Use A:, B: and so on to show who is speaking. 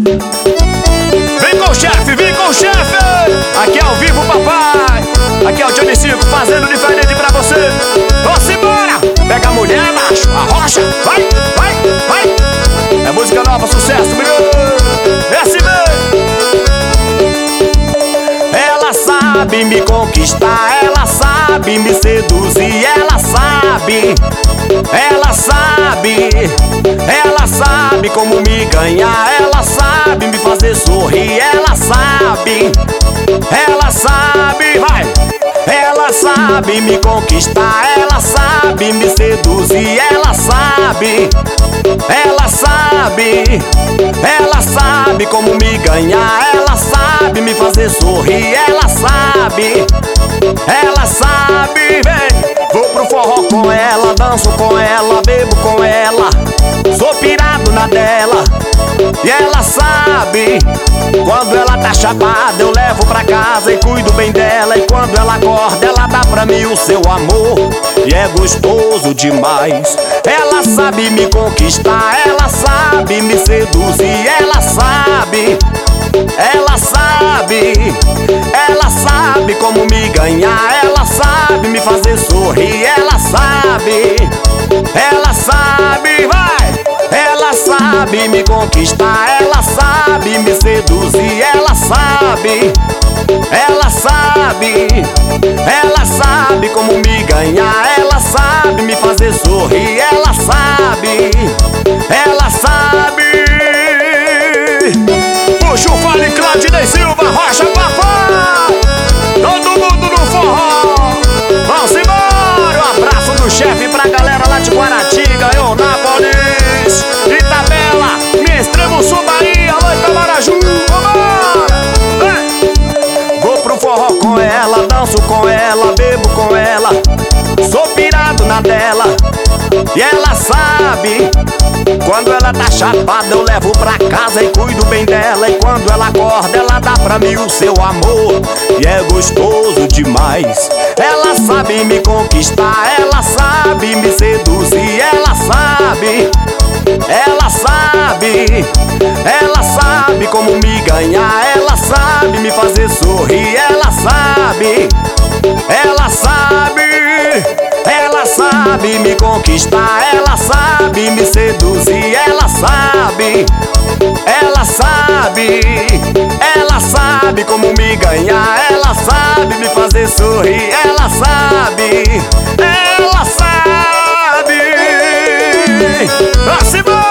A: Vem com o chefe, vem com o chefe. Aqui é ao vivo, papai. Aqui é o Johnny 5 fazendo diferente pra você. Vamos embora. Pega a mulher, macho, arrocha. Vai, vai, vai. É música nova, sucesso, menino. É assim mesmo. Ela sabe me conquistar, ela sabe me seduzir, ela sabe. Ela sabe como me ganhar, ela sabe me fazer sorrir, ela sabe, vai. Ela sabe me conquistar, ela sabe me seduzir, ela sabe como me ganhar, ela sabe me fazer sorrir, ela sabe, vem. Vou pro forró com ela, danço com ela, bebo com ela, sou pirado na dela. E ela sabe, quando ela tá chapada eu levo pra casa e cuido bem dela. E quando ela acorda ela dá pra mim o seu amor, e é gostoso demais. Ela sabe me conquistar, ela sabe me seduzir, ela sabe como me ganhar, ela sabe me fazer sorrir, ela sabe, vai. Ela sabe me conquistar, ela sabe me seduzir, ela sabe como me ganhar, ela sabe me fazer sorrir, ela sabe. Puxa o fale, Claudinei Silva, Rocha, papai. Todo mundo no forró. Vamos embora. Um abraço do chefe pra galera lá de Guaratinga, Eunápolis, Itabela, minha extremo sul Bahia, alô Itamaraju. Vambora. Vou pro forró com ela, danço com ela, bebo com ela, sou pirado na dela. E ela sabe, quando ela tá chapada eu levo pra casa e cuido bem dela. E quando ela acorda ela dá pra mim o seu amor, e é gostoso demais. Ela sabe me conquistar, ela sabe me seduzir, ela sabe como me ganhar, ela sabe me fazer sorrir, ela sabe me conquistar, ela sabe me seduzir, ela sabe como me ganhar, ela sabe me fazer sorrir, ela sabe. Pra cima!